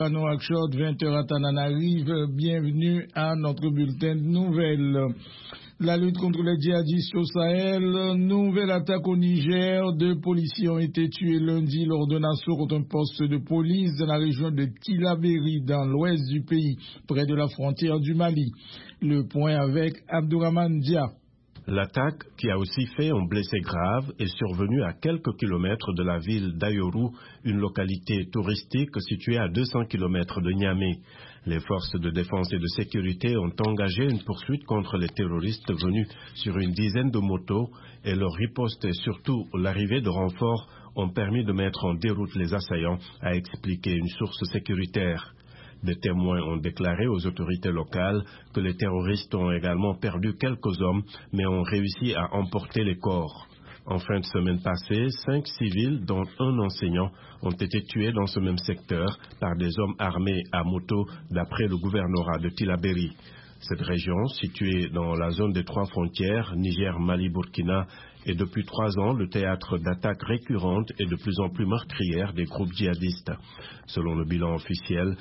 Nouakchott, 20h à Tananarive. Bienvenue à notre bulletin de nouvelles. La lutte contre les djihadistes au Sahel, nouvelle attaque au Niger. 2 policiers ont été tués lundi lors d'un assaut contre un poste de police dans la région de Tillabéri, dans l'ouest du pays, près de la frontière du Mali. Le point avec Abdourahmane Dia. L'attaque, qui a aussi fait un blessé grave, est survenue à quelques kilomètres de la ville d'Ayoru, une localité touristique située à 200 kilomètres de Niamey. Les forces de défense et de sécurité ont engagé une poursuite contre les terroristes venus sur une dizaine de motos et leur riposte et surtout l'arrivée de renforts ont permis de mettre en déroute les assaillants, a expliqué une source sécuritaire. Des témoins ont déclaré aux autorités locales que les terroristes ont également perdu quelques hommes, mais ont réussi à emporter les corps. En fin de semaine passée, 5 civils, dont un enseignant, ont été tués dans ce même secteur par des hommes armés à moto, d'après le gouvernorat de Tillabéri. Cette région, située dans la zone des 3 frontières, Niger, Mali, Burkina, est depuis 3 ans le théâtre d'attaques récurrentes et de plus en plus meurtrières des groupes djihadistes. Selon le bilan officiel,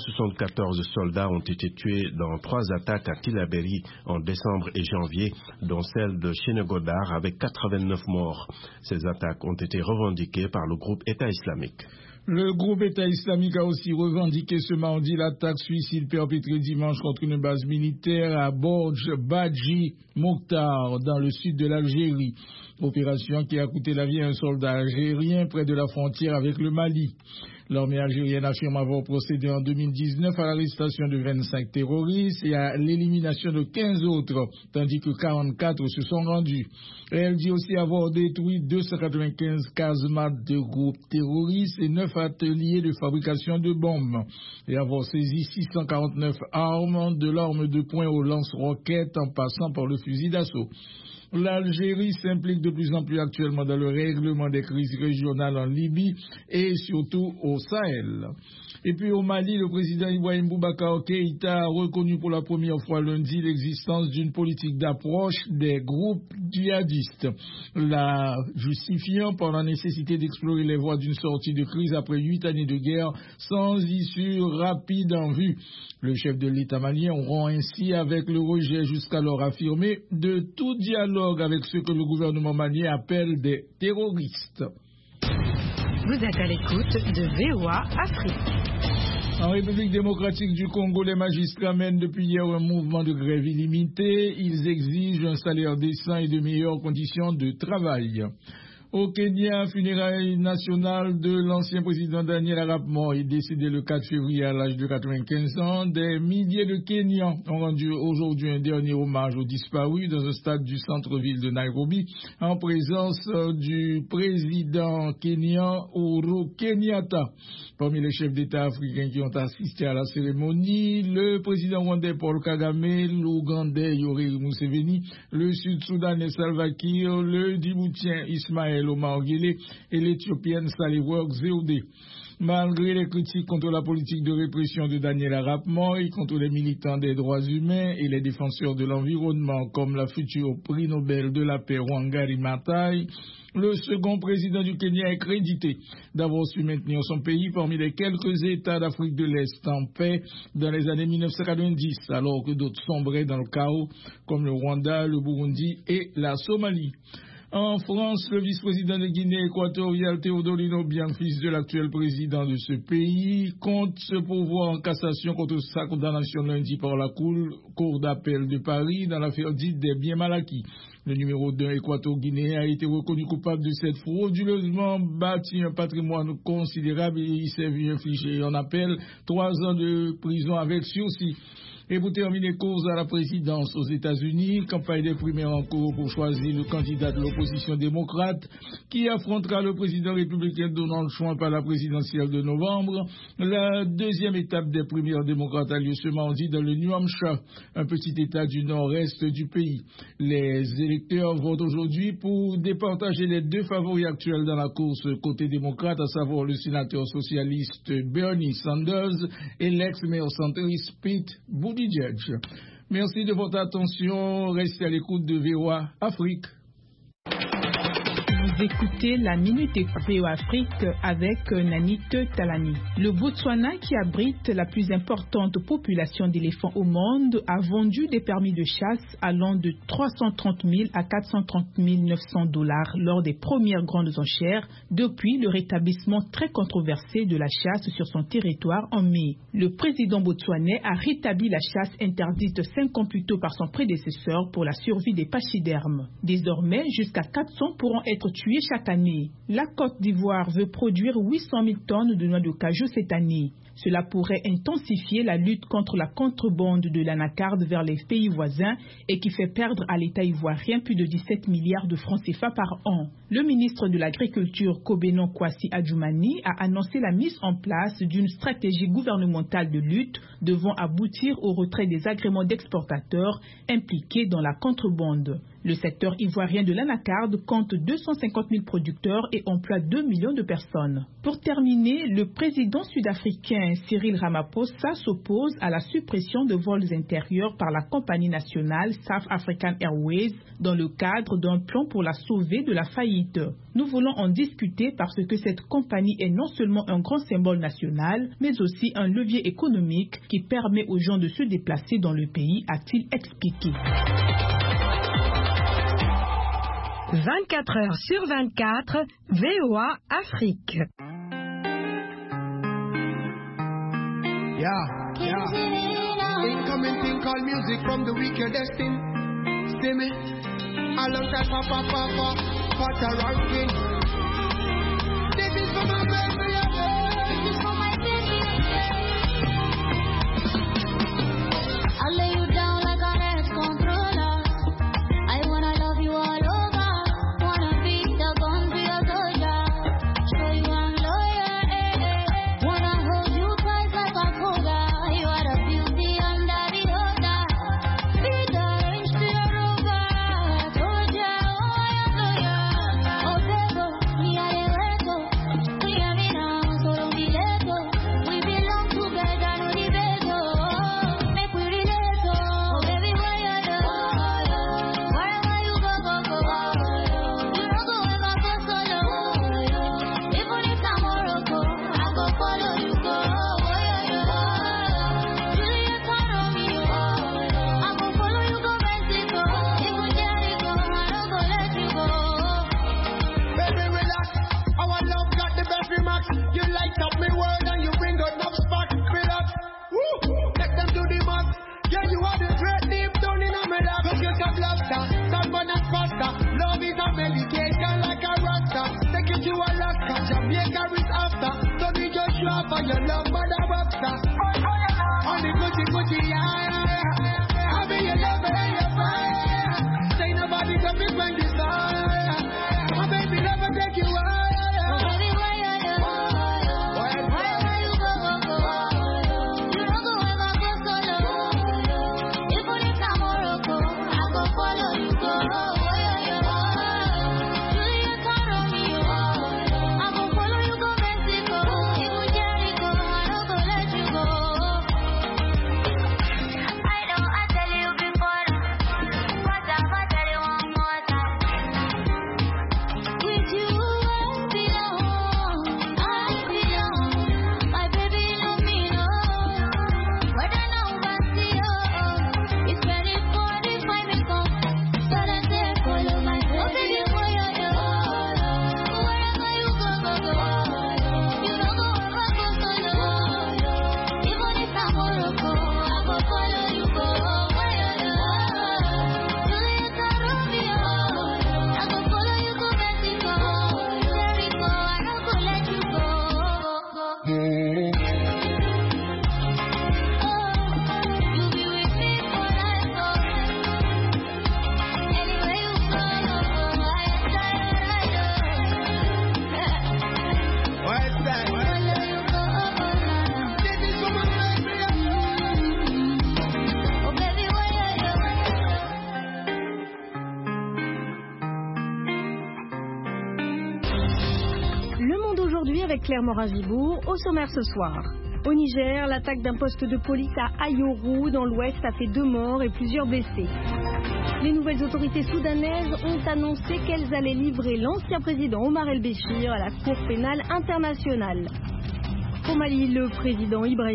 174 soldats ont été tués dans 3 attaques à Tillabéri en décembre et janvier, dont celle de Chénégodar avec 89 morts. Ces attaques ont été revendiquées par le groupe État islamique. Le groupe État islamique a aussi revendiqué ce mardi l'attaque suicide perpétrée dimanche contre une base militaire à Borj Badji Mokhtar dans le sud de l'Algérie. Opération qui a coûté la vie à un soldat algérien près de la frontière avec le Mali. L'armée algérienne affirme avoir procédé en 2019 à l'arrestation de 25 terroristes et à l'élimination de 15 autres, tandis que 44 se sont rendus. Elle dit aussi avoir détruit 295 casemates de groupes terroristes et 9 ateliers de fabrication de bombes, et avoir saisi 649 armes, de l'arme de poing aux lance-roquettes en passant par le fusil d'assaut. L'Algérie s'implique de plus en plus actuellement dans le règlement des crises régionales en Libye et surtout au Sahel. Et puis au Mali, le président Ibrahim Boubacar Keïta a reconnu pour la première fois lundi l'existence d'une politique d'approche des groupes djihadistes, la justifiant par la nécessité d'explorer les voies d'une sortie de crise après 8 années de guerre sans issue rapide en vue. Le chef de l'État malien rompt ainsi avec le rejet jusqu'alors affirmé de tout dialogue avec ce que le gouvernement malien appelle des terroristes. Vous êtes à l'écoute de VOA Afrique. En République démocratique du Congo, les magistrats mènent depuis hier un mouvement de grève illimité. Ils exigent un salaire décent et de meilleures conditions de travail. Au Kenya, funérailles nationales de l'ancien président Daniel Arap Moi, décédé le 4 février à l'âge de 95 ans. Des milliers de Kenyans ont rendu aujourd'hui un dernier hommage aux disparus dans un stade du centre-ville de Nairobi, en présence du président kenyan Uhuru Kenyatta. Parmi les chefs d'État africains qui ont assisté à la cérémonie, le président rwandais Paul Kagame, l'Ougandais Yoweri Museveni, le Sud-Soudanais Salva Kiir, le Djiboutien Ismaël Omar Guelleh et l'Éthiopienne Sahle-Work Zewde. Malgré les critiques contre la politique de répression de Daniel Arap Moi, contre les militants des droits humains et les défenseurs de l'environnement comme la future prix Nobel de la paix Wangari Maathai, le second président du Kenya est crédité d'avoir su maintenir son pays parmi les quelques États d'Afrique de l'Est en paix dans les années 1990, alors que d'autres sombraient dans le chaos comme le Rwanda, le Burundi et la Somalie. En France, le vice-président de Guinée équatoriale Théodorino Obiang, fils de l'actuel président de ce pays, compte se pourvoir en cassation contre sa condamnation lundi par la Cour d'appel de Paris dans l'affaire dite des biens mal acquis. Le numéro 2 équato-guinéen a été reconnu coupable de cette frauduleusement bâti un patrimoine considérable et il s'est vu infliger en appel 3 ans de prison avec sursis. Et pour terminer, course à la présidence aux États-Unis, campagne des primaires en cours pour choisir le candidat de l'opposition démocrate qui affrontera le président républicain Donald Trump à la présidentielle de novembre. La deuxième étape des primaires démocrates a lieu ce mardi dans le New Hampshire, un petit état du nord-est du pays. Les électeurs votent aujourd'hui pour départager les 2 favoris actuels dans la course côté démocrate, à savoir le sénateur socialiste Bernie Sanders et l'ex-maire centriste Pete Buttigieg. Merci de votre attention. Restez à l'écoute de VOA Afrique. Vous écoutez la Minute Éco Afrique avec Nanit Talani. Le Botswana, qui abrite la plus importante population d'éléphants au monde, a vendu des permis de chasse allant de 330 000 à 430 900 $ lors des premières grandes enchères depuis le rétablissement très controversé de la chasse sur son territoire en mai. Le président botswanais a rétabli la chasse interdite 5 ans plus tôt par son prédécesseur pour la survie des pachydermes. Désormais, jusqu'à 400 pourront être tués chaque année. La Côte d'Ivoire veut produire 800 000 tonnes de noix de cajou cette année. Cela pourrait intensifier la lutte contre la contrebande de l'anacarde vers les pays voisins et qui fait perdre à l'État ivoirien plus de 17 milliards de francs CFA par an. Le ministre de l'Agriculture, Kobenon Kwasi Adjoumani, a annoncé la mise en place d'une stratégie gouvernementale de lutte devant aboutir au retrait des agréments d'exportateurs impliqués dans la contrebande. Le secteur ivoirien de l'anacarde compte 250 000 producteurs et emploie 2 millions de personnes. Pour terminer, le président sud-africain Cyril Ramaphosa s'oppose à la suppression de vols intérieurs par la compagnie nationale South African Airways dans le cadre d'un plan pour la sauver de la faillite. Nous voulons en discuter parce que cette compagnie est non seulement un grand symbole national, mais aussi un levier économique qui permet aux gens de se déplacer dans le pays, a-t-il expliqué. 24 heures sur 24, VOA Afrique. Incoming thing called music from the wicked destined. See me? A long time papa ranking. This is for my baby, this is for my baby. I'll lay you down like an ex-controller. I wanna love you all over. Wanna be the gun to your soldier. Show you I'm loyal, Wanna hold you tight like a coda. You are the beauty under the order. Be the range to your rover. Told ya, oh I am loyal. Oh Pedro, me I am reto. We are me now, so don't be late. We belong together, no debate. Make we relate. Oh baby, why you do? Wherever you go. You don't go ever go solo. Even if I'm Morocco, I go follow you go. Juliet and Romeo, I go follow you go Mexico. Even Jericho, I don't go let you go. Baby, relax. Our love got the best remarks. You light up my world and you bring out enough sparks. Relax. Woo! Take them to the max. Yeah, you are the great deep down in my lap. Look at some lobster, salmon and pasta. Love is a medication like a rasta. Take it to Alaska, Jamaica is after. Don't need your shop and your love mother boxer. On the Gucci, yeah. I be your lover and your fire. Say nobody can be when you desire. My baby never take you higher. Baby, why you do? Wherever you go. You don't go ever go solo. Even if I'm Morocco, I go follow you go. Juliet and Romeo, I go follow you go Mexico. Even Jericho, I don't go let you go. I know I tell you before, but I'ma tell you one more time. With you I belong. My baby know me, no. But I know about you. It's very 45 me come. But I say follow my baby. Wherever you go. You don't go ever go solo. Even if I'm Morocco, I go follow you go. Juliet and Romeo, I go follow you go Mexico. Jericho, I don't go let you go. You be with me for life, Anywhere you go, I am tired. What's that? Follow you go, This is for my baby. Oh baby, why you Le monde aujourd'hui avec Claire Morin-Gibourg, au sommaire ce soir. Au Niger, l'attaque d'un poste de police à Ayoru dans l'ouest a fait 2 morts et plusieurs blessés. Les nouvelles autorités soudanaises ont annoncé qu'elles allaient livrer l'ancien président Omar el-Béchir à la Cour pénale internationale. Au Mali, le président Ibrahim